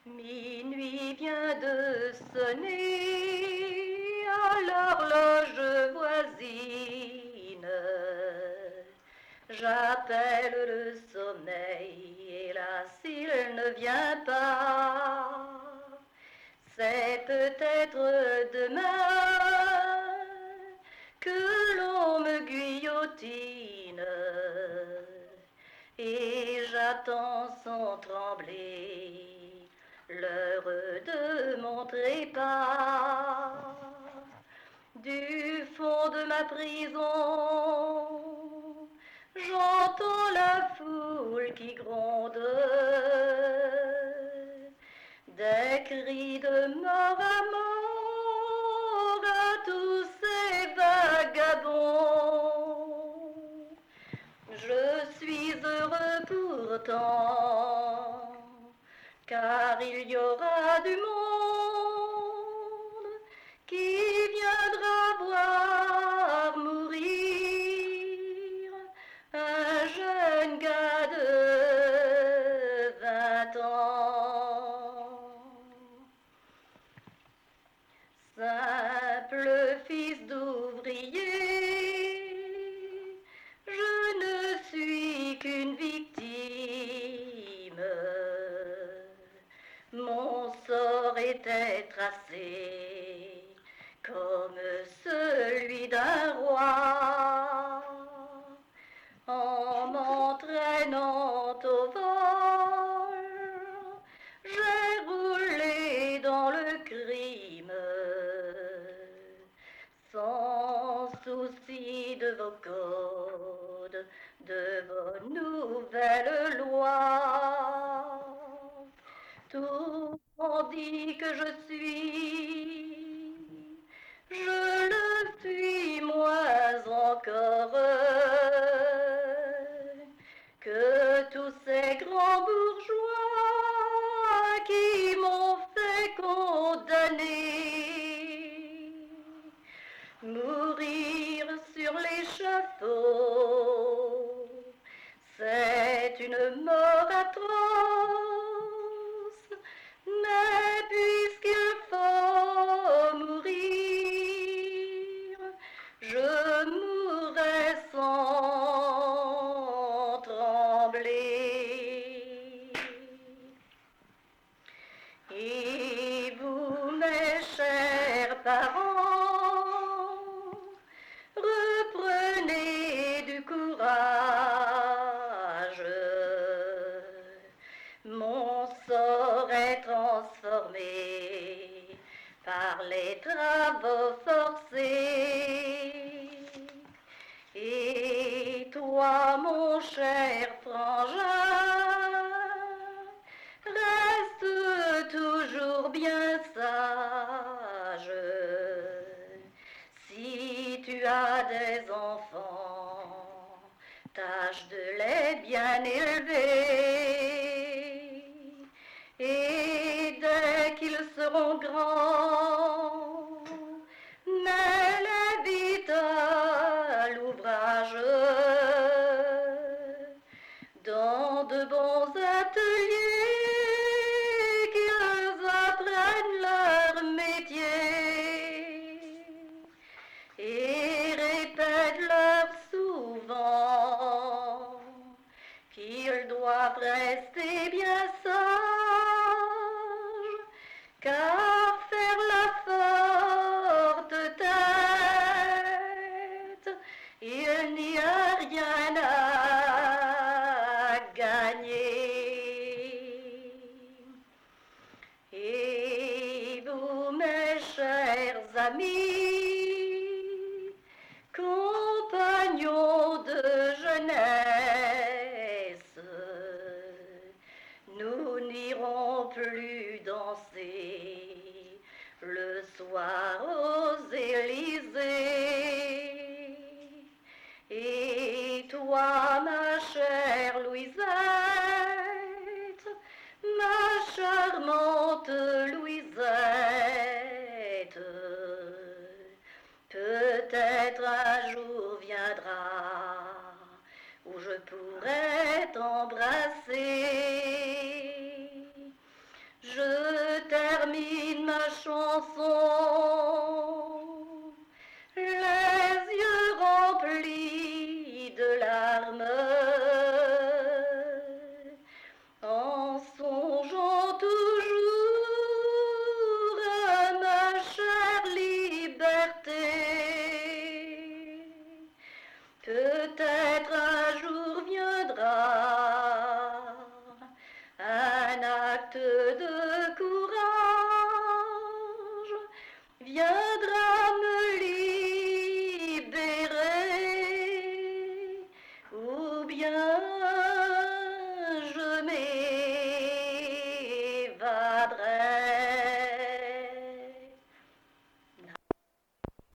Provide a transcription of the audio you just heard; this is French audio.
Minuit vient de sonner à l'horloge voisine. J'appelle le sommeil, hélas, il ne vient pas. C'est peut-être demain que l'on me guillotine et j'attends sans trembler l'heure de mon trépas. Du fond de ma prison, j'entends la foule qui gronde, des cris de mort à mort à tous ces vagabonds. Je suis heureux pourtant, car il y aura du monde qui viendra voir mourir un jeune gars de 20 ans. Simple fils d'ouvrier, je ne suis qu'une victime. Mon sort était tracé comme celui d'un roi. En m'entraînant au vol, j'ai roulé dans le crime, sans souci de vos codes, de vos nouvelles lois. Tout on dit que je suis, je le suis moins encore que tous ces grands bourgeois qui m'ont fait condamner. Mourir sur l'échafaud, c'est une mort atroce, mais puisqu'il faut mourir, je mourrai sans trembler. Et vous, mes chers parents, reprenez du courage. Mon sort est transformé par les travaux forcés. Et toi, mon cher frangin, reste toujours bien sage. Si tu as des enfants, tâche de les bien élever. Et dès qu'ils seront grands, mets-les vite à l'ouvrage dans de bons ateliers, qu'ils apprennent leur métier et répète-leur souvent qu'ils doivent rester bien sages, car faire la forte tête, il n'y a rien à gagner. Et vous, mes chers amis, compagnons de jeunesse, nous n'irons plus danser le soir aux Élysées. Et toi, ma chère Louisette, ma charmante Louisette, peut-être un jour viendra où je pourrai t'embrasser.